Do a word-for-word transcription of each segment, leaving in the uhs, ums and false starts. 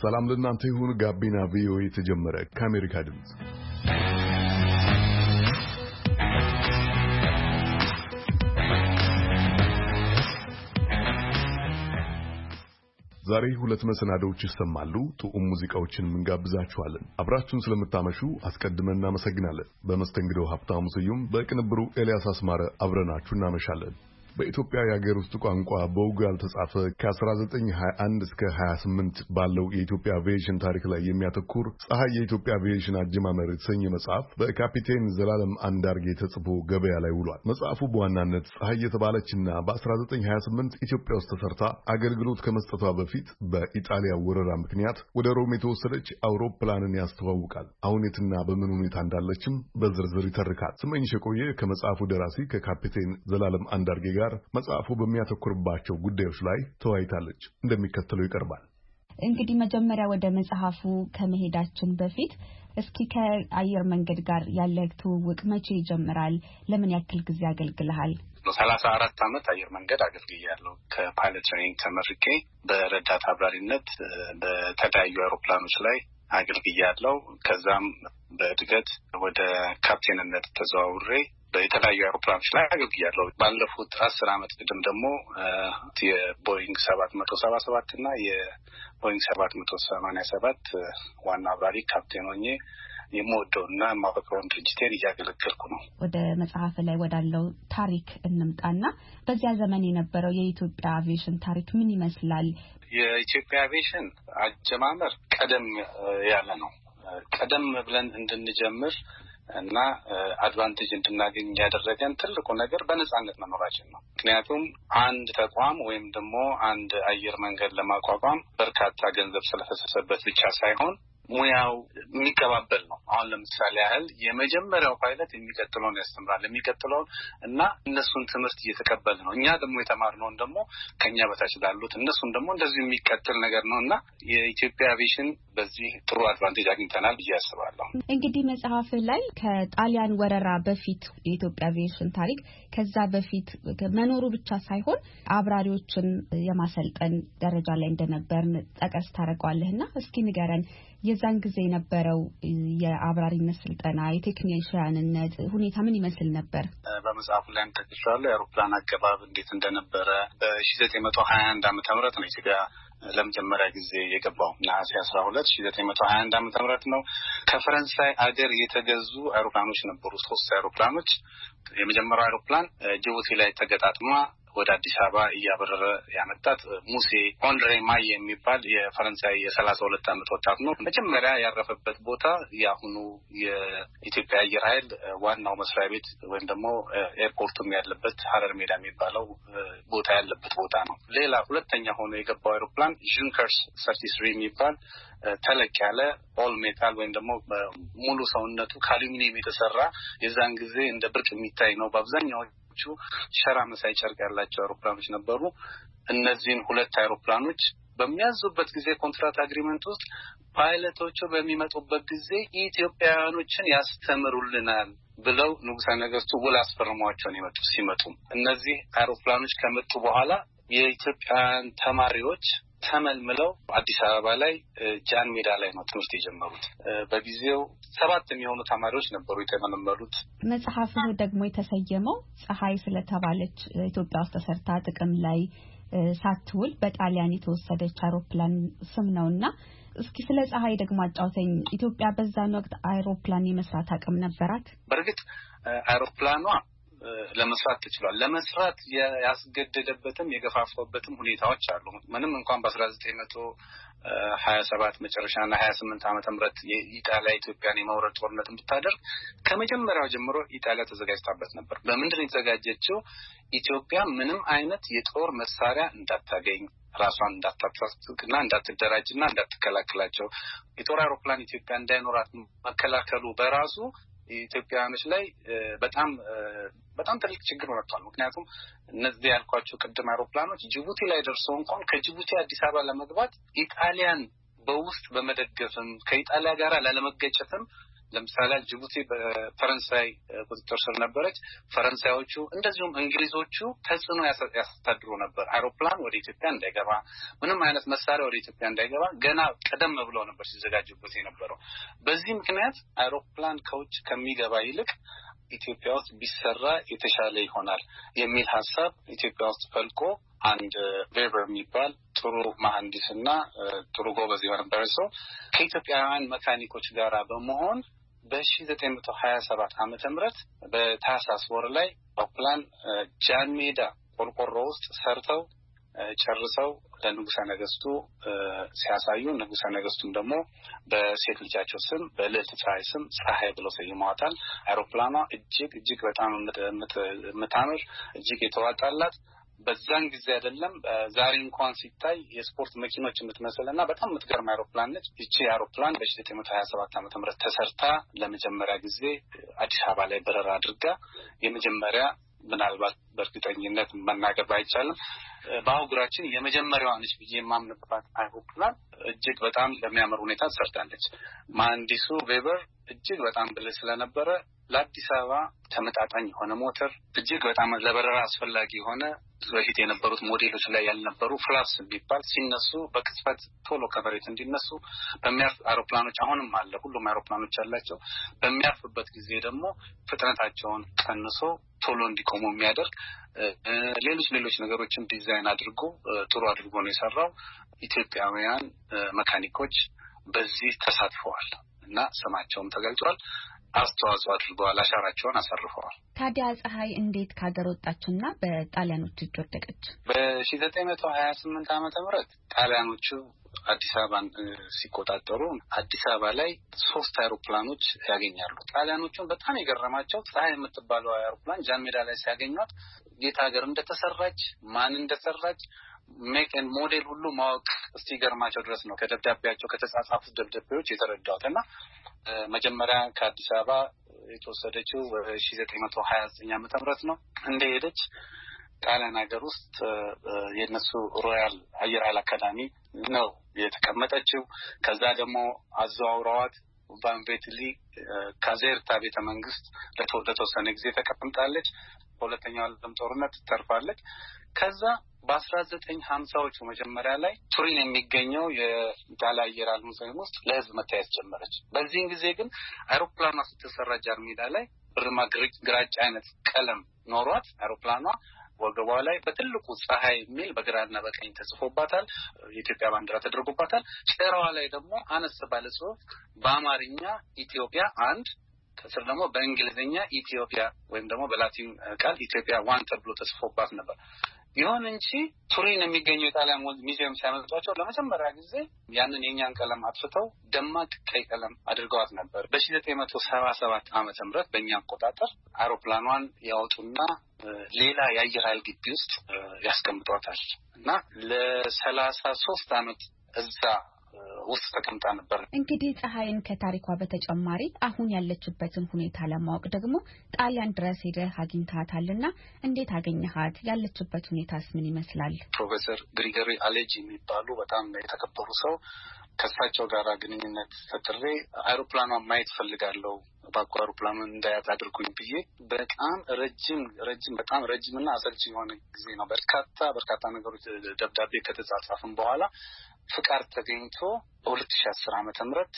ሰላም ለእናንተ ይሁን። ጋቢና ቪኦኤ ተጀመረ። ከአሜሪካ ድምጽ ዛሬ ሁለት መሰናዶዎች ይሰማሉ። ጥዑም ሙዚቃዎችን እንጋብዛችኋለን። አብራችሁን ስለምታመሹ አስቀድመን እናመሰግናለን። በመስተንግዶው ሀብታሙ ስዩም፣ በቅንብሩ ኤልያስ አስማረ አብረናችሁ እናመሻለን። በኢትዮጵያ የሀገር ውስጥ ቋንቋ በውግ ያልተጻፈ ከ1921 እስከ ሃያ ስምንት ባለው የኢትዮጵያ አቪዬሽን ታሪክ ላይ የሚያተኩር ፀሐይ የኢትዮጵያ አቪዬሽን አጀማመር የተሰኘ መጽሐፍ በካፒቴን ዘላለም አንዳርጌ ተጽፎ ገበያ ላይ ውሏል። መጽሐፉ በዋናነት ፀሐይ የተባለችና በ1928 ኢትዮጵያ ውስጥ ተሰርታ አገልግሎት ከመስጠቷ በፊት በኢጣሊያ ወረራ ምክንያት ወደ ሮም የተወሰደች አውሮፕላንን ያስተዋውቃል። አሁን የትና በምን ሁኔታ እንዳለችም በዝርዝር ይተርካል። ስመኝሽ የቆየ ከመጽሐፉ ደራሲ ከካፒቴን ዘላለም አንዳርጌ ጋር መጽሐፉ በሚያተኩርባቸው ጉዳዮች ላይ ተወያይታለች። እንደሚከተለው ይቀርባል። እንግዲህ መጀመሪያ ወደ መጽሐፉ ከመሄዳችን በፊት እስኪ ከአየር መንገድ ጋር ያለህ ትውውቅ መቼ ይጀምራል? ለምን ያክል ጊዜ አገልግለሃል? ሰላሳ አራት ዓመት አየር መንገድ አገልግያለሁ። ከፓይለት ትሬኒንግ ተመርቄ በረዳት አብራሪነት በተለያዩ አውሮፕላኖች ላይ አገልግያለሁ። ከዛም በእድገት ወደ ካፕቴንነት ተዘዋውሬ በተለያዩ አውሮፕላኖች ላይ አገልግያለሁ። ባለፉት አስር ዓመት ቅድም ደግሞ የቦይንግ ሰባት መቶ ሰባ ሰባት እና የቦይንግ ሰባት መቶ ሰማንያ ሰባት ዋና አብራሪ ካፕቴን ሆኜ የምወደውና የማፈቅረውን ድርጅቴን እያገለገልኩ ነው። ወደ መጽሐፍ ላይ ወዳለው ታሪክ እንምጣና በዚያ ዘመን የነበረው የኢትዮጵያ አቪዬሽን ታሪክ ምን ይመስላል? የኢትዮጵያ አቪዬሽን አጀማመር ቀደም ያለ ነው። ቀደም ብለን እንድንጀምር እና አድቫንቴጅ እንድናገኝ ያደረገን ትልቁ ነገር በነጻነት መኖራችን ነው። ምክንያቱም አንድ ተቋም ወይም ደግሞ አንድ አየር መንገድ ለማቋቋም በርካታ ገንዘብ ስለፈሰሰበት ብቻ ሳይሆን ሙያው የሚቀባበል ነው። አሁን ለምሳሌ ያህል የመጀመሪያው ፓይለት የሚቀጥለውን ያስተምራል የሚቀጥለውን እና እነሱን ትምህርት እየተቀበል ነው። እኛ ደግሞ የተማርነውን ደግሞ ከኛ በታች ላሉት እነሱን ደግሞ እንደዚህ የሚቀጥል ነገር ነውና የኢትዮጵያ አቪዬሽን በዚህ ጥሩ አድቫንቴጅ አግኝተናል ብዬ አስባለሁ። እንግዲህ መጽሐፍ ላይ ከጣሊያን ወረራ በፊት የኢትዮጵያ አቪዬሽን ታሪክ ከዛ በፊት መኖሩ ብቻ ሳይሆን አብራሪዎችን የማሰልጠን ደረጃ ላይ እንደነበር ጠቀስ ታደርጋለህና እስኪ ንገረን የዛን ጊዜ የነበረው የአብራሪነት ስልጠና የቴክኒሽያንነት ሁኔታ ምን ይመስል ነበር? በመጽሐፉ ላይ ተጠቅሷል። የአውሮፕላን አገባብ እንዴት እንደነበረ በሺህ ዘጠኝ መቶ ሀያ አንድ ዓመተ ምህረት ነው ኢትዮጵያ ለመጀመሪያ ጊዜ የገባው። ነሐሴ አስራ ሁለት ሺህ ዘጠኝ መቶ ሀያ አንድ ዓመተ ምህረት ነው። ከፈረንሳይ አገር የተገዙ አውሮፕላኖች ነበሩ፣ ሶስት አውሮፕላኖች። የመጀመሪያው አውሮፕላን ጅቡቲ ላይ ተገጣጥማ ወደ አዲስ አበባ እያበረረ ያመጣት ሙሴ ኦንድሬ ማይ የሚባል የፈረንሳይ የሰላሳ ሁለት ዓመት ወጣት ነው። መጀመሪያ ያረፈበት ቦታ የአሁኑ የኢትዮጵያ አየር ኃይል ዋናው መስሪያ ቤት ወይም ደግሞ ኤርፖርቱም ያለበት ሀረር ሜዳ የሚባለው ቦታ ያለበት ቦታ ነው። ሌላ ሁለተኛ ሆኖ የገባው አውሮፕላን ጁንከርስ ሰርቲ ስሪ የሚባል ተለቅ ያለ ኦል ሜታል ወይም ደግሞ ሙሉ ሰውነቱ ከአሉሚኒየም የተሰራ የዛን ጊዜ እንደ ብርቅ የሚታይ ነው። በአብዛኛው ሸራ መሳይ ጨርቅ ያላቸው አውሮፕላኖች ነበሩ። እነዚህን ሁለት አውሮፕላኖች በሚያዙበት ጊዜ ኮንትራት አግሪመንት ውስጥ ፓይለቶቹ በሚመጡበት ጊዜ ኢትዮጵያውያኖችን ያስተምሩልናል ብለው ንጉሠ ነገሥቱ ውል አስፈርሟቸው ነው የመጡት። ሲመጡ እነዚህ አውሮፕላኖች ከመጡ በኋላ የኢትዮጵያውያን ተማሪዎች ተመልምለው አዲስ አበባ ላይ ጃን ሜዳ ላይ ነው ትምህርት የጀመሩት። በጊዜው ሰባት የሚሆኑ ተማሪዎች ነበሩ የተመለመሉት። መጽሐፉ ደግሞ የተሰየመው ፀሐይ ስለተባለች ኢትዮጵያ ውስጥ ተሰርታ ጥቅም ላይ ሳትውል በጣሊያን የተወሰደች አውሮፕላን ስም ነውና እስኪ ስለ ፀሐይ ደግሞ አጫውተኝ። ኢትዮጵያ በዛን ወቅት አውሮፕላን የመስራት አቅም ነበራት? በእርግጥ አውሮፕላኗ ለመስራት ተችሏል። ለመስራት ያስገደደበትም የገፋፋበትም ሁኔታዎች አሉ። ምንም እንኳን በ1900 ሀያ ሰባት መጨረሻና ሀያ ስምንት ዓመተ ምህረት የኢጣሊያ ኢትዮጵያን የመውረር ጦርነት እንድታደርግ ከመጀመሪያው ጀምሮ ኢጣሊያ ተዘጋጅታበት ነበር። በምንድን ነው የተዘጋጀችው? ኢትዮጵያ ምንም አይነት የጦር መሳሪያ እንዳታገኝ፣ ራሷን እንዳታጠቅና እንዳትደራጅና እንዳትከላከላቸው፣ የጦር አውሮፕላን ኢትዮጵያ እንዳይኖራት መከላከሉ በራሱ ኢትዮጵያውያኖች ላይ በጣም በጣም ትልቅ ችግር ወጥቷል። ምክንያቱም እነዚህ ያልኳቸው ቅድም አውሮፕላኖች ጅቡቲ ላይ ደርሰው እንኳን ከጅቡቲ አዲስ አበባ ለመግባት ኢጣሊያን በውስጥ በመደገፍም ከኢጣሊያ ጋር ላለመገጨትም ለምሳሌ ጅቡቲ በፈረንሳይ ቁጥጥር ስር ነበረች። ፈረንሳዮቹ እንደዚሁም እንግሊዞቹ ተጽዕኖ ያሳድሩ ነበር። አውሮፕላን ወደ ኢትዮጵያ እንዳይገባ፣ ምንም አይነት መሳሪያ ወደ ኢትዮጵያ እንዳይገባ ገና ቀደም ብሎ ነበር ሲዘጋጁበት የነበረው። በዚህ ምክንያት አውሮፕላን ከውጭ ከሚገባ ይልቅ ኢትዮጵያ ውስጥ ቢሰራ የተሻለ ይሆናል የሚል ሐሳብ ኢትዮጵያ ውስጥ ፈልቆ አንድ ቬበር የሚባል ጥሩ መሐንዲስና ጥሩ ጎበዝ የነበረ ሰው ከኢትዮጵያውያን መካኒኮች ጋር በመሆን በ1927 ዓመተ ምህረት በታህሳስ ወር ላይ አውሮፕላን ጃን ሜዳ ቆርቆሮ ውስጥ ሰርተው ጨርሰው ለንጉሠ ነገስቱ ሲያሳዩ ንጉሠ ነገስቱም ደግሞ በሴት ልጃቸው ስም በልዕልት ፀሐይ ስም ፀሐይ ብለው ሰይመዋታል። አውሮፕላኗ እጅግ እጅግ በጣም የምታምር እጅግ የተዋጣላት በዛን ጊዜ አይደለም ዛሬ እንኳን ሲታይ የስፖርት መኪኖች የምትመስልና በጣም የምትገርም አውሮፕላን ነች። እቺ አውሮፕላን በ1927 ዓመተ ምህረት ተሰርታ ለመጀመሪያ ጊዜ አዲስ አበባ ላይ በረራ አድርጋ የመጀመሪያ ምናልባት በእርግጠኝነት መናገር ባይቻልም በአህጉራችን የመጀመሪያዋ ነች ብዬ የማምንባት አውሮፕላን እጅግ በጣም በሚያምር ሁኔታ ተሰርታለች። መሐንዲሱ ቬበር እጅግ በጣም ብልህ ስለነበረ ለአዲስ አበባ ተመጣጣኝ የሆነ ሞተር እጅግ በጣም ለበረራ አስፈላጊ የሆነ በፊት የነበሩት ሞዴሎች ላይ ያልነበሩ ፍላፕስ ቢባል ሲነሱ በቅጽበት ቶሎ ከመሬት እንዲነሱ በሚያርፍ አውሮፕላኖች አሁንም አለ፣ ሁሉም አውሮፕላኖች አላቸው። በሚያርፍበት ጊዜ ደግሞ ፍጥነታቸውን ቀንሶ ቶሎ እንዲቆሙ የሚያደርግ ሌሎች ሌሎች ነገሮችን ዲዛይን አድርጎ ጥሩ አድርጎ ነው የሰራው። ኢትዮጵያውያን መካኒኮች በዚህ ተሳትፈዋል እና ስማቸውም ተገልጿል። አስተዋጽኦ አድርገዋል፣ አሻራቸውን አሳርፈዋል። ታዲያ ፀሐይ እንዴት ከሀገር ወጣችና በጣሊያኖች እጅ ወደቀች? በ1928 ዓመተ ምህረት ጣሊያኖቹ አዲስ አበባን ሲቆጣጠሩ አዲስ አበባ ላይ ሶስት አውሮፕላኖች ያገኛሉ። ጣሊያኖቹን በጣም የገረማቸው ፀሐይ የምትባለው አውሮፕላን ጃን ሜዳ ላይ ሲያገኟት የት ሀገር እንደተሰራች ማን እንደሰራች ሜክ ኤንድ ሞዴል ሁሉ ማወቅ እስኪገርማቸው ድረስ ነው ከደብዳቤያቸው ከተጻጻፉት ደብዳቤዎች የተረዳሁትና መጀመሪያ ከአዲስ አበባ የተወሰደችው በ1929 ዓመተ ምህረት ነው። እንደሄደች ጣሊያን ሀገር ውስጥ የነሱ ሮያል አየር ኃይል አካዳሚ ነው የተቀመጠችው። ከዛ ደግሞ አዘዋውረዋት ባንቬትሊ ካዜርታ ቤተ መንግስት ለተወሰነ ጊዜ ተቀምጣለች። በሁለተኛው ዓለም ጦርነት ተርፋለች። ከዛ በአስራ ዘጠኝ ሀምሳዎቹ መጀመሪያ ላይ ቱሪን የሚገኘው የኢጣሊያ አየር ኃይል ሙዚየም ውስጥ ለህዝብ መታየት ጀመረች። በዚህን ጊዜ ግን አውሮፕላኗ ስትሰራ ጃን ሜዳ ላይ ብርማ ግራጫ አይነት ቀለም ኖሯት አውሮፕላኗ ወገቧ ላይ በትልቁ ፀሐይ የሚል በግራና በቀኝ ተጽፎባታል። የኢትዮጵያ ባንዲራ ተደርጎባታል። ጭራዋ ላይ ደግሞ አነስ ባለ ጽሑፍ በአማርኛ ኢትዮጵያ አንድ ከስር ደግሞ በእንግሊዝኛ ኢትዮጵያ ወይም ደግሞ በላቲን ቃል ኢትዮጵያ ዋን ተብሎ ተጽፎባት ነበር። ይሁን እንጂ ቱሪን የሚገኘው የጣሊያን ሙዚየም ሲያመጣቸው ለመጀመሪያ ጊዜ ያንን የኛን ቀለም አጥፍተው ደማቅ ቀይ ቀለም አድርገዋት ነበር። በ1977 ዓመተ ምህረት በእኛ አቆጣጠር አውሮፕላኗን ያወጡና ሌላ የአየር ኃይል ግቢ ውስጥ ያስቀምጧታል እና ለሰላሳ ሶስት ዓመት እዛ ውስጥ ተቀምጣ ነበር። እንግዲህ ፀሐይን ከታሪኳ በተጨማሪ አሁን ያለችበትን ሁኔታ ለማወቅ ደግሞ ጣሊያን ድረስ ሄደህ አግኝታታልና እንዴት አገኘሃት? ያለችበት ሁኔታስ ምን ይመስላል? ፕሮፌሰር ግሪጎሪ አሌጂ የሚባሉ በጣም የተከበሩ ሰው ከእሳቸው ጋር ግንኙነት ፈጥሬ አውሮፕላኗን ማየት ፈልጋለሁ፣ እባክዎ አውሮፕላኑን እንዳያት አድርጉኝ ብዬ በጣም ረጅም ረጅም በጣም ረጅምና አሰልቺ የሆነ ጊዜ ነው። በርካታ በርካታ ነገሮች ደብዳቤ ከተጻጻፍን በኋላ ፍቃድ ተገኝቶ በሁለት ሺህ አስር ዓመተ ምህረት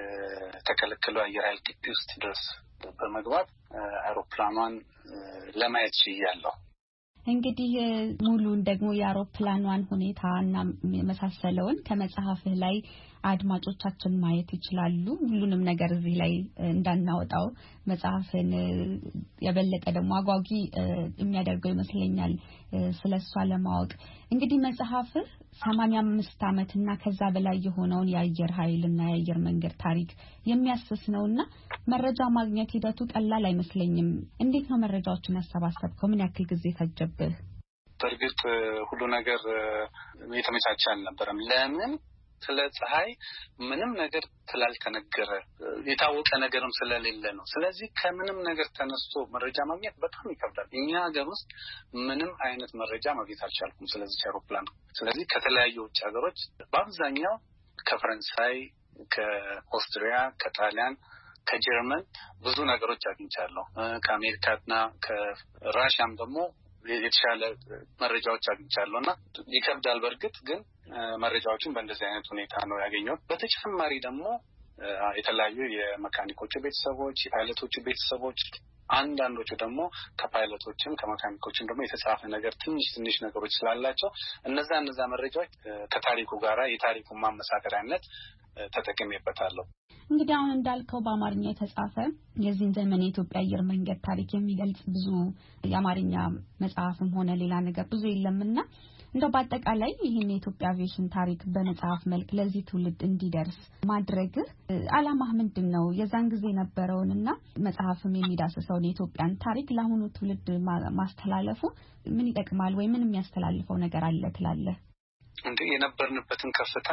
የተከለከለው አየር ኃይል ግቢ ውስጥ ድረስ በመግባት አውሮፕላኗን ለማየት ችያለሁ። እንግዲህ ሙሉን ደግሞ የአውሮፕላኗን ሁኔታና መሳሰለውን ከመጽሐፍህ ላይ አድማጮቻችን ማየት ይችላሉ። ሁሉንም ነገር እዚህ ላይ እንዳናወጣው መጽሐፍን የበለጠ ደግሞ አጓጊ የሚያደርገው ይመስለኛል ስለሷ ለማወቅ። እንግዲህ መጽሐፍህ ሰማንያ አምስት ዓመት እና ከዛ በላይ የሆነውን የአየር ኃይልና የአየር መንገድ ታሪክ የሚያስስ ነውና መረጃ ማግኘት ሂደቱ ቀላል አይመስለኝም። እንዴት ነው መረጃዎችን ያሰባሰብከው? ምን ያክል ጊዜ ፈጀብህ? በእርግጥ ሁሉ ነገር የተመቻቸ አልነበረም። ለምን? ስለ ፀሐይ ምንም ነገር ስላልተነገረ የታወቀ ነገርም ስለሌለ ነው። ስለዚህ ከምንም ነገር ተነስቶ መረጃ ማግኘት በጣም ይከብዳል። እኛ ሀገር ውስጥ ምንም አይነት መረጃ ማግኘት አልቻልኩም ስለዚህ አውሮፕላን። ስለዚህ ከተለያዩ ውጭ ሀገሮች በአብዛኛው ከፈረንሳይ፣ ከኦስትሪያ፣ ከጣሊያን፣ ከጀርመን ብዙ ነገሮች አግኝቻለሁ። ከአሜሪካና ከራሽያም ደግሞ የተሻለ መረጃዎች አግኝቻለሁና ይከብዳል። በርግጥ ግን መረጃዎችን በእንደዚህ አይነት ሁኔታ ነው ያገኘሁት። በተጨማሪ ደግሞ የተለያዩ የመካኒኮቹ ቤተሰቦች፣ የፓይለቶቹ ቤተሰቦች አንዳንዶቹ ደግሞ ከፓይለቶችም ከመካኒኮችም ደግሞ የተጻፈ ነገር ትንሽ ትንሽ ነገሮች ስላላቸው እነዛ እነዛ መረጃዎች ከታሪኩ ጋራ የታሪኩን ማመሳከሪያነት ተጠቅሜበታለሁ። እንግዲህ አሁን እንዳልከው በአማርኛ የተጻፈ የዚህን ዘመን የኢትዮጵያ አየር መንገድ ታሪክ የሚገልጽ ብዙ የአማርኛ መጽሐፍም ሆነ ሌላ ነገር ብዙ የለምና እንደው በአጠቃላይ ይህን የኢትዮጵያ አቪዬሽን ታሪክ በመጽሐፍ መልክ ለዚህ ትውልድ እንዲደርስ ማድረግ ዓላማህ ምንድነው? የዛን ጊዜ ነበረውንና መጽሐፍም የሚዳስሰውን የኢትዮጵያን ታሪክ ለአሁኑ ትውልድ ማስተላለፉ ምን ይጠቅማል ወይ ምን የሚያስተላልፈው ነገር አለ ትላለህ? እንዴ የነበርንበትን ከፍታ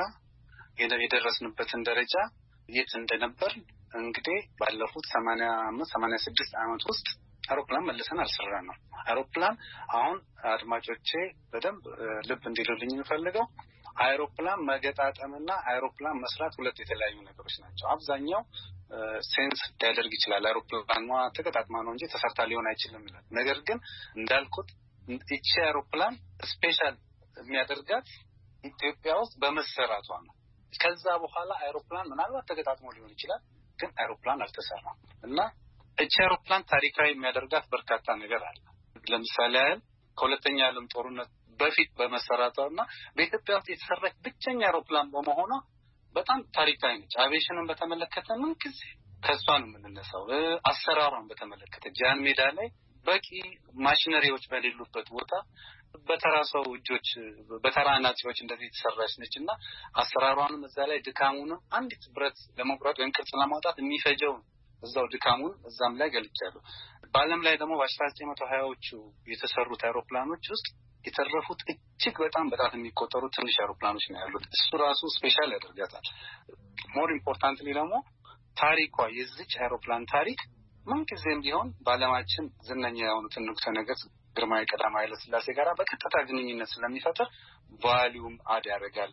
የደረስንበትን ደረጃ የት እንደነበር እንግዲህ ባለፉት ሰማንያ አምስት ሰማንያ ስድስት ዓመት ውስጥ አውሮፕላን መልሰን አልሰራንም። አውሮፕላን አሁን አድማጮቼ በደንብ ልብ እንዲሉልኝ የምፈልገው አውሮፕላን መገጣጠምና አውሮፕላን መስራት ሁለት የተለያዩ ነገሮች ናቸው። አብዛኛው ሴንስ ሊያደርግ ይችላል። አውሮፕላን ተገጣጥማ ነው እንጂ ተሰርታ ሊሆን አይችልም ይላል። ነገር ግን እንዳልኩት እቺ አውሮፕላን ስፔሻል የሚያደርጋት ኢትዮጵያ ውስጥ በመሰራቷ ነው። ከዛ በኋላ አውሮፕላን ምናልባት ተገጣጥሞ ሊሆን ይችላል፣ ግን አውሮፕላን አልተሰራም እና እቺ አውሮፕላን ታሪካዊ የሚያደርጋት በርካታ ነገር አለ። ለምሳሌ ያህል ከሁለተኛ ዓለም ጦርነት በፊት በመሰራቷና በኢትዮጵያ ውስጥ የተሰራች ብቸኛ አውሮፕላን በመሆኗ በጣም ታሪካዊ ነች። አቪዬሽንን በተመለከተ ምን ጊዜ ከሷ ነው የምንነሳው። አሰራሯን በተመለከተ ጃን ሜዳ ላይ በቂ ማሽነሪዎች በሌሉበት ቦታ በተራ ሰው እጆች በተራ ናጺዎች እንደዚህ ተሰራች ነችና አሰራሯንም እዛ ላይ ድካሙንም አንዲት ብረት ለመቁረጥ ወይም ቅርጽ ለማውጣት የሚፈጀው እዛው ድካሙን እዛም ላይ ገልጫለሁ። በዓለም ላይ ደግሞ በ1920ዎቹ የተሰሩት አውሮፕላኖች ውስጥ የተረፉት እጅግ በጣም በጣት የሚቆጠሩ ትንሽ አውሮፕላኖች ነው ያሉት። እሱ ራሱ ስፔሻል ያደርጋታል። ሞር ኢምፖርታንትሊ ደግሞ ታሪኳ የዚች አውሮፕላን ታሪክ ምንጊዜም ቢሆን በዓለማችን ዝነኛ የሆኑትን ንጉሠ ነገሥት ግርማዊ ቀዳማዊ ኃይለ ሥላሴ ጋር በቀጥታ ግንኙነት ስለሚፈጥር ቫልዩም አድ ያደርጋል።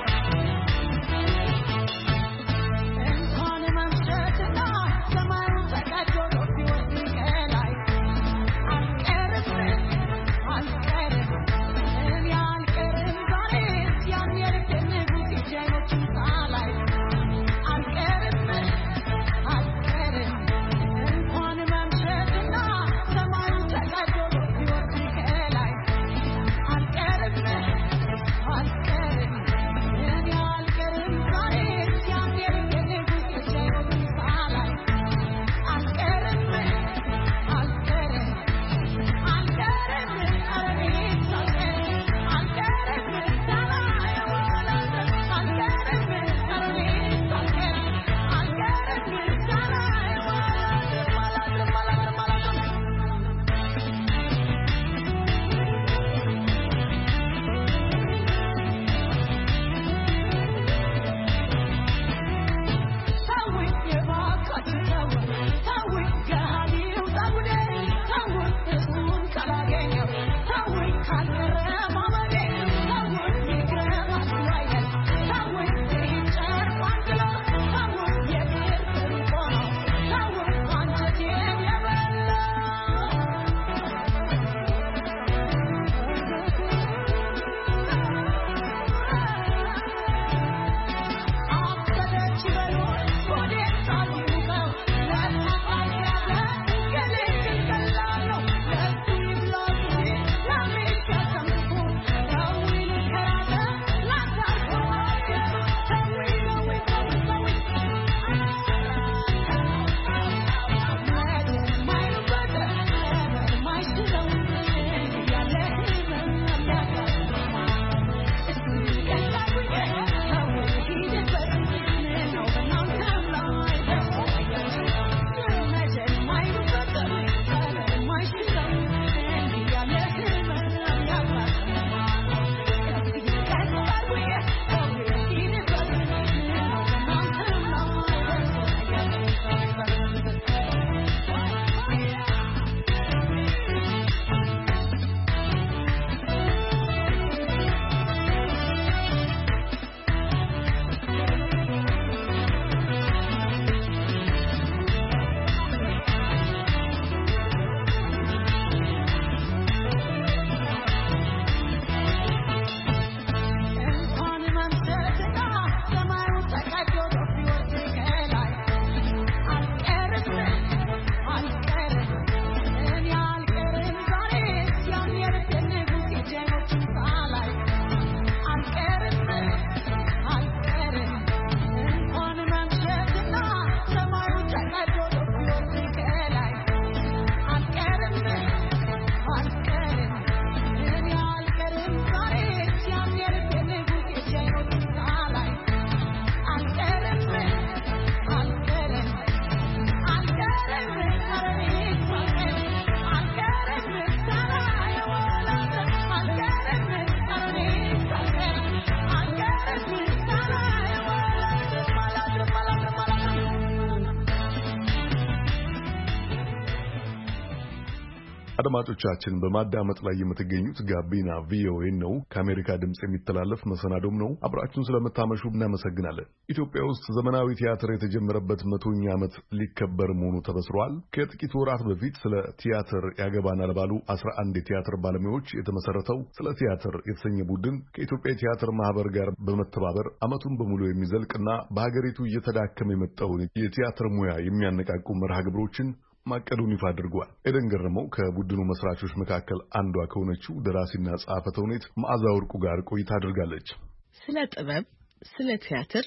I'm አድማጮቻችን በማዳመጥ ላይ የምትገኙት ጋቢና ቪኦኤ ነው። ከአሜሪካ ድምጽ የሚተላለፍ መሰናዶም ነው። አብራችሁን ስለምታመሹ እናመሰግናለን። ኢትዮጵያ ውስጥ ዘመናዊ ቲያትር የተጀመረበት መቶኛ ዓመት ሊከበር መሆኑ ተበስሯል። ከጥቂት ወራት በፊት ስለ ቲያትር ያገባናል ባሉ አስራ አንድ የቲያትር ባለሙያዎች የተመሰረተው ስለ ቲያትር የተሰኘ ቡድን ከኢትዮጵያ ቲያትር ማህበር ጋር በመተባበር ዓመቱን በሙሉ የሚዘልቅና በሀገሪቱ እየተዳከመ የመጣውን የቲያትር ሙያ የሚያነቃቁ መርሃ ግብሮችን ማቀዱን ይፋ አድርጓል። ኤደን ገረመው ከቡድኑ መስራቾች መካከል አንዷ ከሆነችው ደራሲና ጸሐፌ ተውኔት መዓዛ ወርቁ ጋር ቆይታ አድርጋለች። ስለ ጥበብ፣ ስለ ቲያትር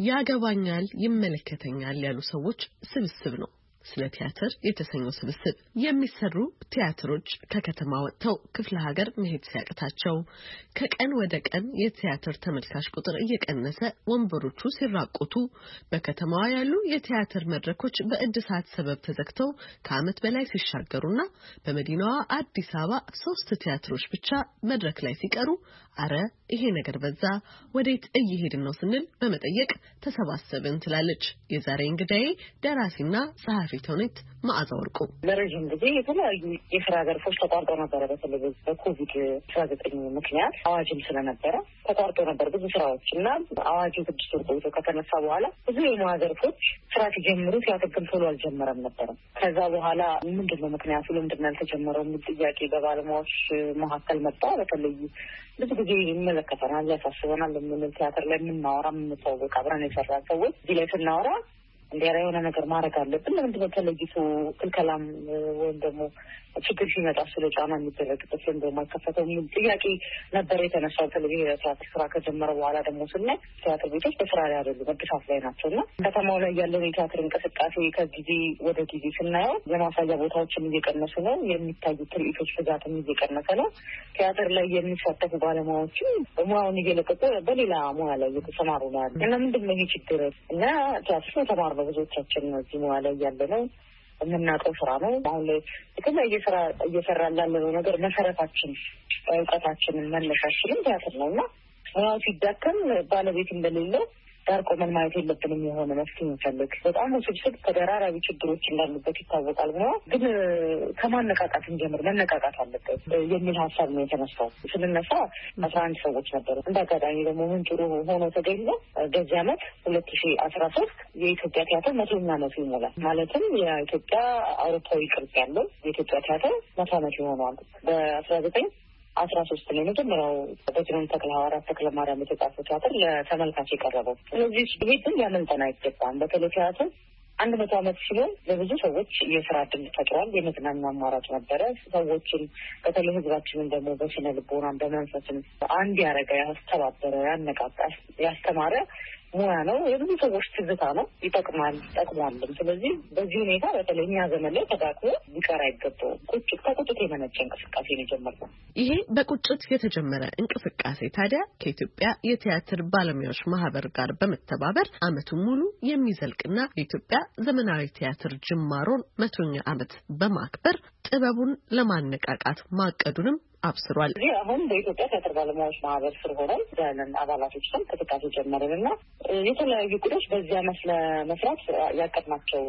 ያገባኛል፣ ይመለከተኛል ያሉ ሰዎች ስብስብ ነው ስለ ቲያትር የተሰኘው ስብስብ። የሚሰሩ ቲያትሮች ከከተማ ወጥተው ክፍለ ሀገር መሄድ ሲያቅታቸው ከቀን ወደ ቀን የቲያትር ተመልካች ቁጥር እየቀነሰ ወንበሮቹ ሲራቆቱ በከተማዋ ያሉ የቲያትር መድረኮች በእድሳት ሰበብ ተዘግተው ከዓመት በላይ ሲሻገሩና በመዲናዋ አዲስ አበባ ሶስት ቲያትሮች ብቻ መድረክ ላይ ሲቀሩ አረ ይሄ ነገር በዛ ወዴት እየሄድን ነው ስንል በመጠየቅ ተሰባሰብን ትላለች የዛሬ እንግዳዬ ደራሲና ጸሐፊ ተውኔት መዓዛ ወርቁ። ለረጅም ጊዜ የተለያዩ የስራ ዘርፎች ተቋርጦ ነበረ። በተለይ በኮቪድ አስራ ዘጠኝ ምክንያት አዋጅም ስለነበረ ተቋርጦ ነበር ብዙ ስራዎች እና አዋጁ ስድስት ወር ቆይቶ ከተነሳ በኋላ ብዙ የሙያ ዘርፎች ስራ ሲጀምሩ ቲያትር ግን ቶሎ አልጀመረም ነበረ። ከዛ በኋላ ምንድነው ምክንያቱ ለምንድነው ያልተጀመረው የሚል ጥያቄ በባለሙያዎች መካከል መጣ። በተለይ ብዙ ጊዜ ይመለከተናል፣ ያሳስበናል የምንል ቲያትር ላይ የምናወራ የምንተዋወቅ አብረን የሰራ ሰዎች እዚህ ላይ ስናወራ እንዲያ የሆነ ነገር ማድረግ አለብን። ለምንድነው ተለይቶ ክልከላም ወይም ደግሞ ችግር ሲመጣ ስለ ጫና የሚደረግበት ወይም ደግሞ አይከፈተው የሚል ጥያቄ ነበር የተነሳው። በተለይ የቲያትር ስራ ከጀመረ በኋላ ደግሞ ስናይ ቲያትር ቤቶች በስራ ላይ አይደሉም፣ እድሳት ላይ ናቸው እና ከተማው ላይ ያለውን የቲያትር እንቅስቃሴ ከጊዜ ወደ ጊዜ ስናየው የማሳያ ቦታዎችም እየቀነሱ ነው፣ የሚታዩ ትርኢቶች ብዛትም እየቀነሰ ነው። ቲያትር ላይ የሚሳተፉ ባለሙያዎችም ሙያውን እየለቀቁ በሌላ ሙያ ላይ እየተሰማሩ ነው ያሉ እና ምንድነው ይሄ ችግር? እና ቲያትር የተማርነው ብዙዎቻችን እዚህ ሙያ ላይ ያለ ነው የምናውቀው ስራ ነው። አሁን ላይ የተለያየ ስራ እየሰራ ላለነው ነገር መሰረታችን እውቀታችንን መነሻችንን ቲያትር ነው እና ሙያው ሲዳከም ባለቤት እንደሌለው ዳር ቆመን ማየት የለብንም። የሆነ መፍትሄ እንፈልግ። በጣም ውስብስብ ተደራራቢ ችግሮች እንዳሉበት ይታወቃል። ነው ግን ከማነቃቃት እንጀምር፣ መነቃቃት አለበት የሚል ሀሳብ ነው የተነሳው። ስንነሳ አስራ አንድ ሰዎች ነበሩ። እንደ አጋጣሚ ደግሞ ምን ጥሩ ሆኖ ተገኘ። በዚህ አመት ሁለት ሺ አስራ ሶስት የኢትዮጵያ ቲያትር መቶኛ ዓመቱ ይሞላል። ማለትም የኢትዮጵያ አውሮፓዊ ቅርጽ ያለው የኢትዮጵያ ቲያትር መቶ ዓመት ይሆነዋል። በአስራ ዘጠኝ አስራ ሶስት ላይ መጀመሪያው በጅሮን ተክለ ሐዋርያት ተክለ ማርያም የተጻፈው ቲያትር ለተመልካች የቀረበው። ስለዚህ ቤትን ሊያመልጠን አይገባም። በተለይ ቲያትር አንድ መቶ ዓመት ሲሆን ለብዙ ሰዎች የስራ እድል ፈጥሯል። የመዝናኛ አማራጭ ነበረ። ሰዎችን በተለይ ህዝባችንን ደግሞ በስነ ልቦናም በመንፈስም አንድ ያረገ፣ ያስተባበረ፣ ያነቃቃ፣ ያስተማረ ሙያ ነው። የብዙ ሰዎች ትዝታ ነው። ይጠቅማል፣ ጠቅሟልም። ስለዚህ በዚህ ሁኔታ በተለይ እኛ ዘመን ላይ ተዳክሞ ሊቀር አይገባውም። ቁጭት ከቁጭት የመነጨ እንቅስቃሴ ነው የጀመረው። ይሄ በቁጭት የተጀመረ እንቅስቃሴ ታዲያ ከኢትዮጵያ የቲያትር ባለሙያዎች ማህበር ጋር በመተባበር አመቱን ሙሉ የሚዘልቅና የኢትዮጵያ ዘመናዊ ቲያትር ጅማሮን መቶኛ ዓመት በማክበር ጥበቡን ለማነቃቃት ማቀዱንም አብስሯል። እዚህ አሁን በኢትዮጵያ ቲያትር ባለሙያዎች ማህበር ስር ሆነን ያለን አባላቶች ስም እንቅስቃሴ ጀመረንና የተለያዩ ጉዳዮች በዚያ መስለ መስራት ያቀድናቸው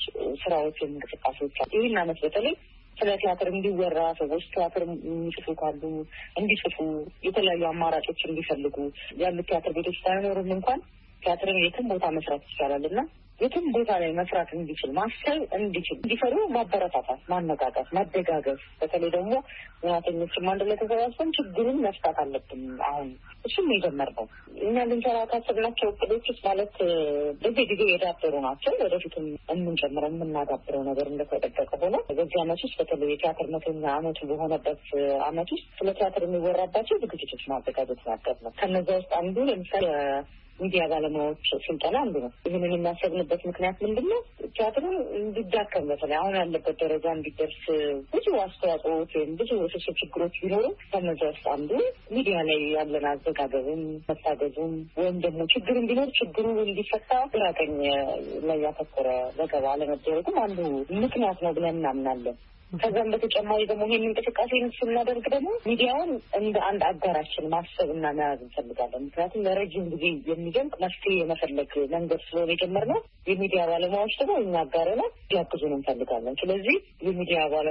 ስራዎች እንቅስቃሴዎች አሉ። ይህን አመት በተለይ ስለ ቲያትር እንዲወራ ሰዎች ቲያትር የሚጽፉ ካሉ እንዲጽፉ፣ የተለያዩ አማራጮች እንዲፈልጉ ያሉት ቲያትር ቤቶች ሳይኖሩም እንኳን ቲያትርን የትም ቦታ መስራት ይቻላልና የትም ቦታ ላይ መስራት እንዲችል ማሰብ እንዲችል እንዲፈሩ ማበረታታት፣ ማነቃቃት፣ ማደጋገፍ በተለይ ደግሞ ሙያተኞችም አንድ ላይ ተሰባስበን ችግሩን መፍታት አለብን። አሁን እሱም የጀመርነው እኛ ልንሰራ ካሰብናቸው እቅዶች ውስጥ ማለት በዚህ ጊዜ የዳበሩ ናቸው። ወደፊትም የምንጨምረው የምናዳብረው ነገር እንደተጠበቀ ሆኖ በዚህ አመት ውስጥ በተለይ የቲያትር መቶኛ አመቱ በሆነበት አመት ውስጥ ስለ ቲያትር የሚወራባቸው ዝግጅቶች ማዘጋጀት ናገር ነው። ከነዚ ውስጥ አንዱ ለምሳሌ ሚዲያ ባለሙያዎች ስልጠና አንዱ ነው። ይህንን የሚያሰብንበት ምክንያት ምንድን ነው? ቲያትሩን እንዲዳከም በተለይ አሁን ያለበት ደረጃ እንዲደርስ ብዙ አስተዋጽኦዎች ወይም ብዙ ውስብስብ ችግሮች ቢኖሩ ከነዚ ውስጥ አንዱ ሚዲያ ላይ ያለን አዘጋገብም መታገዙም ወይም ደግሞ ችግር እንዲኖር ችግሩ እንዲፈታ ግራ ቀኝ ላይ ያተኮረ ዘገባ አለመደረጉም አንዱ ምክንያት ነው ብለን እናምናለን። ከዛም በተጨማሪ ደግሞ ይህን እንቅስቃሴ ስናደርግ ደግሞ ሚዲያውን እንደ አንድ አጋራችን ማሰብ እና መያዝ እንፈልጋለን። ምክንያቱም ለረጅም ጊዜ የሚደንቅ መፍትሄ የመፈለግ መንገድ ስለሆነ የጀመርነው የሚዲያ ባለሙያዎች ደግሞ እኛ አጋር ነው ሊያግዙን እንፈልጋለን። ስለዚህ የሚዲያ ባለሙያዎች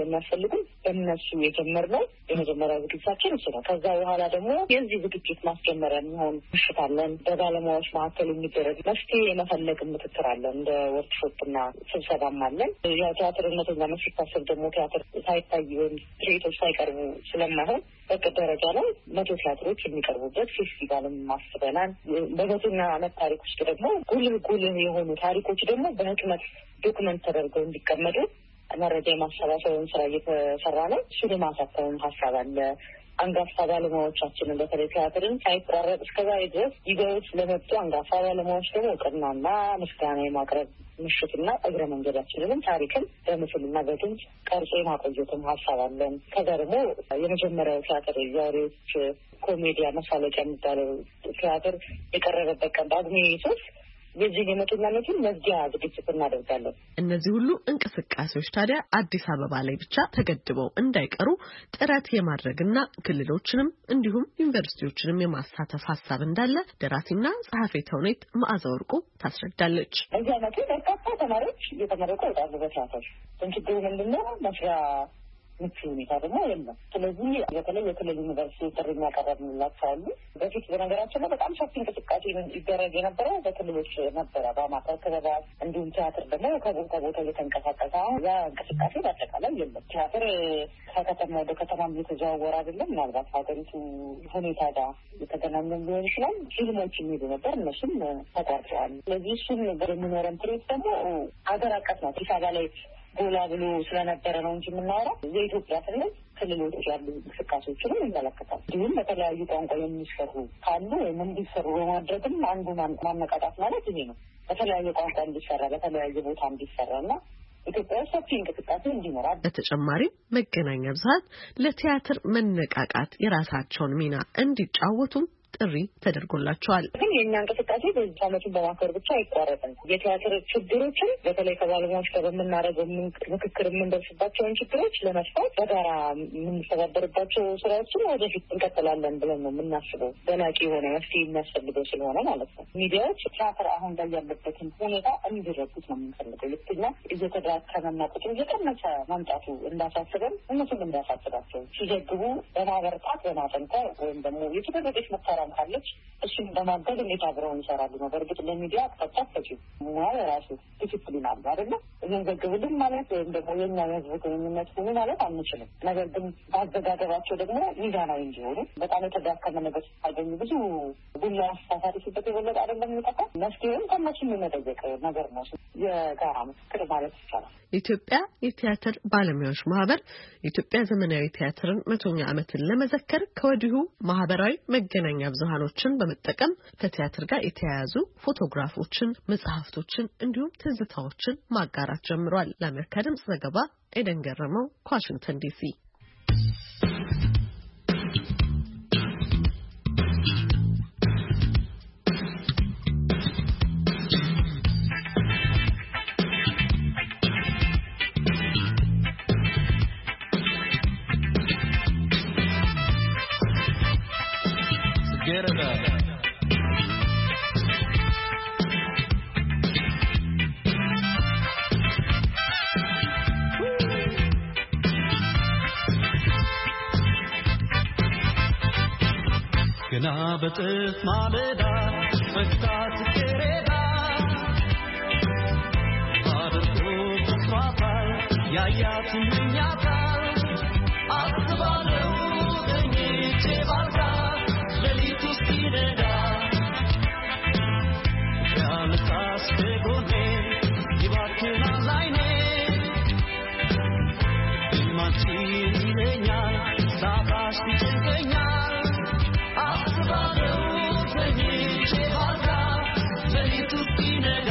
ስለሚያስፈልጉ በእነሱ የጀመርነው የመጀመሪያ ዝግጅታችን እሱ ነው። ከዛ በኋላ ደግሞ የዚህ ዝግጅት ማስጀመሪያ የሚሆን ምሽት አለን። በባለሙያዎች መካከል የሚደረግ መፍትሄ የመፈለግ ምክክር አለን። እንደ ወርክሾፕና ስብሰባም አለን። ያው ቲያትርነተኛ ሲታሰብ ደግሞ ቲያትር ሳይታይ ወይም ትርኢቶች ሳይቀርቡ ስለማይሆን በቅድ ደረጃ ላይ መቶ ቲያትሮች የሚቀርቡበት ፌስቲቫልም ማስበናል። በመቶኛ ዓመት ታሪክ ውስጥ ደግሞ ጉልህ ጉልህ የሆኑ ታሪኮች ደግሞ በህትመት ዶክመንት ተደርገው እንዲቀመጡ መረጃ የማሰባሰቡን ስራ እየተሰራ ነው። እሱን የማሳተሙም ሀሳብ አለ። አንጋፋ ባለሙያዎቻችንን በተለይ ቲያትርን ሳይቋረጥ እስከዛሬ ድረስ ይዘውት ለመጡ አንጋፋ ባለሙያዎች ደግሞ እውቅናና ምስጋና የማቅረብ ምሽትና እግረ መንገዳችንንም ታሪክን በምስልና በድምፅ ቀርጾ የማቆየትም ሀሳብ አለን። ከዛ ደግሞ የመጀመሪያው ቲያትር የዛሬዎች ኮሜዲያ መሳለቂያ የሚባለው ቲያትር የቀረበበት ቀን ጳጉሜ ሶስት የዚህ የመጡናነቱን መዝጊያ ዝግጅት እናደርጋለን። እነዚህ ሁሉ እንቅስቃሴዎች ታዲያ አዲስ አበባ ላይ ብቻ ተገድበው እንዳይቀሩ ጥረት የማድረግና ክልሎችንም እንዲሁም ዩኒቨርሲቲዎችንም የማሳተፍ ሀሳብ እንዳለ ደራሲና ጸሐፌ ተውኔት መዓዛ ወርቁ ታስረዳለች። በዚህ ዓመቱ በርካታ ተማሪዎች እየተመረቁ ይወጣሉ በቲያትር። ችግሩ ምንድነው? መስሪያ ምቹ ሁኔታ ደግሞ የለም። ስለዚህ በተለይ የክልል ዩኒቨርሲቲ ጥሪ የሚያቀርብላቸው አሉ። በፊት በነገራችን ላይ በጣም ሰፊ እንቅስቃሴ ይደረግ የነበረው በክልሎች ነበረ። በአማካይ ክበባት እንዲሁም ቲያትር ደግሞ ከቦታ ቦታ እየተንቀሳቀሰ ያ እንቅስቃሴ በአጠቃላይ የለም። ቲያትር ከከተማ ወደ ከተማ እየተዘዋወረ አይደለም። ምናልባት ሀገሪቱ ሁኔታ ጋር የተገናኘ ሊሆን ይችላል። ፊልሞች የሚሄዱ ነበር፣ እነሱም ተቋርጠዋል። ስለዚህ እሱን በሚኖረን ትርኢት ደግሞ ሀገር አቀፍ ነው። አዲስ አበባ ላይ ጎላ ብሎ ስለነበረ ነው እንጂ የምናወራው የኢትዮጵያ ክልል ክልሎች ያሉ እንቅስቃሴዎችንም ይመለከታል። እንዲሁም በተለያዩ ቋንቋ የሚሰሩ ካሉ ወይም እንዲሰሩ በማድረግም አንዱ ማነቃቃት ማለት ይሄ ነው። በተለያየ ቋንቋ እንዲሰራ በተለያየ ቦታ እንዲሰራ እና ኢትዮጵያ ሰፊ እንቅስቃሴ እንዲኖራል። በተጨማሪም መገናኛ ብዙኃን ለቲያትር መነቃቃት የራሳቸውን ሚና እንዲጫወቱም ጥሪ ተደርጎላቸዋል። ግን የኛ እንቅስቃሴ በዚህ ዓመቱን በማክበር ብቻ አይቋረጥም። የቲያትር ችግሮችን በተለይ ከባለሙያዎች ጋር በምናደርገው ምክክር የምንደርስባቸውን ችግሮች ለመፍታት በጋራ የምንተባበርባቸው ስራዎችን ወደፊት እንቀጥላለን ብለን ነው የምናስበው። ዘላቂ የሆነ መፍትሄ የሚያስፈልገው ስለሆነ ማለት ነው። ሚዲያዎች ቲያትር አሁን ላይ ያለበትን ሁኔታ እንዲረዱት ነው የምንፈልገው። ልክና እየተዳከመና ቁጥሩ እየቀነሰ ማምጣቱ እንዳሳስበን እነሱም እንዳሳስባቸው ሲዘግቡ በማበረታት በማጠንከር ወይም ደግሞ የተደረገች መታራ ካለች እሱን በማገዝ እንዴት አብረው ይሰራሉ ነው። በእርግጥ ለሚዲያ አቅጣጫ ሙያ የራሱ ዲሲፕሊን አለ አይደለ? እዚህን ዘግቡልን ማለት ወይም ደግሞ የኛ የህዝብ ግንኙነት ሆኑ ማለት አንችልም። ነገር ግን በአዘጋገባቸው ደግሞ ሚዛናዊ እንዲሆኑ በጣም የተዳከመ ነገር ሲታገኙ ብዙ ቡላ አሳሳሪ ሲበት የበለጠ አይደለም የሚጠፋ መፍትሄም ከመችም የመጠየቅ ነገር ነው። የጋራ ምክክር ማለት ይቻላል። ኢትዮጵያ የቲያትር ባለሙያዎች ማህበር የኢትዮጵያ ዘመናዊ ቲያትርን መቶኛ ዓመትን ለመዘከር ከወዲሁ ማህበራዊ መገናኛ ብዙሃኖችን በመጠቀም ከቲያትር ጋር የተያያዙ ፎቶግራፎችን፣ መጽሐፍቶችን እንዲሁም ትዝታዎችን ማጋራት ጀምሯል። ለአሜሪካ ድምጽ ዘገባ ኤደን ገረመው ከዋሽንግተን ዲሲ። Get it up. ገና በጥፍ ማለዳ ፈክታት ከሬዳ አድርጎ ተስፋፋል ያያት ምኛታል አስባለው ተኝቼ ባልጋ ሌሊቱ ሲነጋ ያልታስ ከጎኔ ይባክናል አይኔ ግማችን ይለኛል ሳባሽ ይጨንቀኛል አስባለው ተኝቼ ባልጋ ሌሊቱ ሲነጋ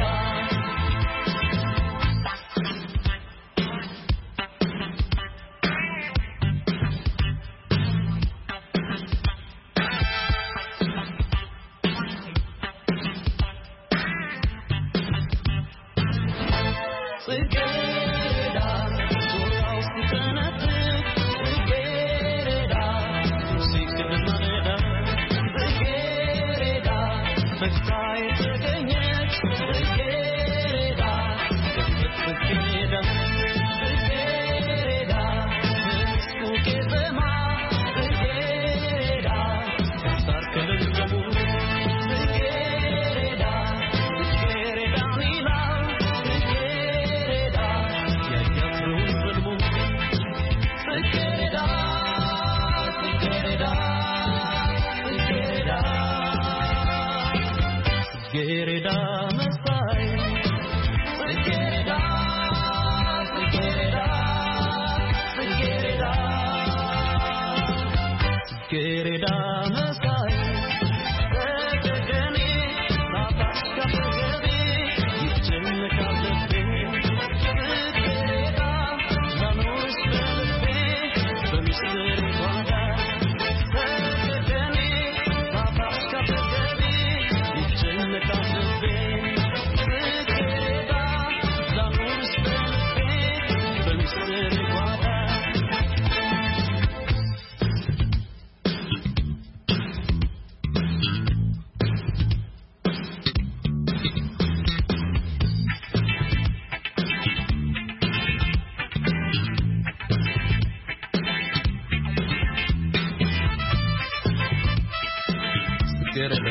ጽጌረዳ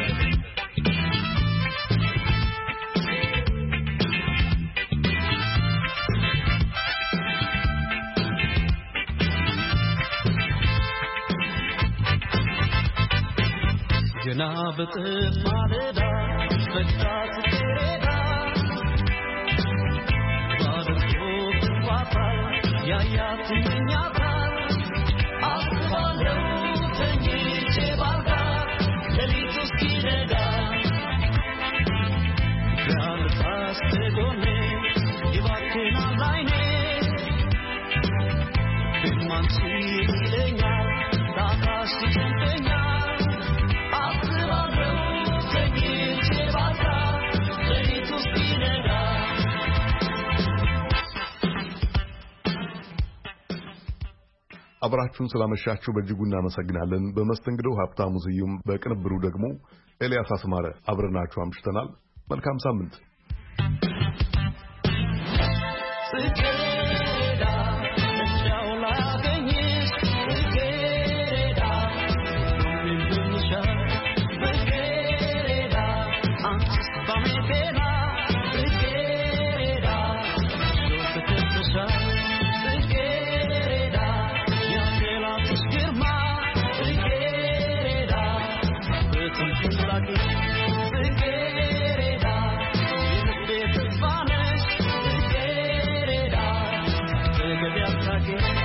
ገና በጥፍ ማለዳ በጣት ጽጌረዳ ባርኮ ዋፋል ያያት ምኛታል አስባለው ተኝቼ ባልጋ ሌሊቱ እስኪነጋ ያልፋስ ተጎኔ ይባክናል አይኔ ብማንቺ ይለኛል ታካሽ ይጨንቀኛል አብራችሁን ስላመሻችሁ በእጅጉ እናመሰግናለን። በመስተንግዶ ሀብታሙ ስዩም፣ በቅንብሩ ደግሞ ኤልያስ አስማረ አብረናችሁ አምሽተናል። መልካም ሳምንት። Again.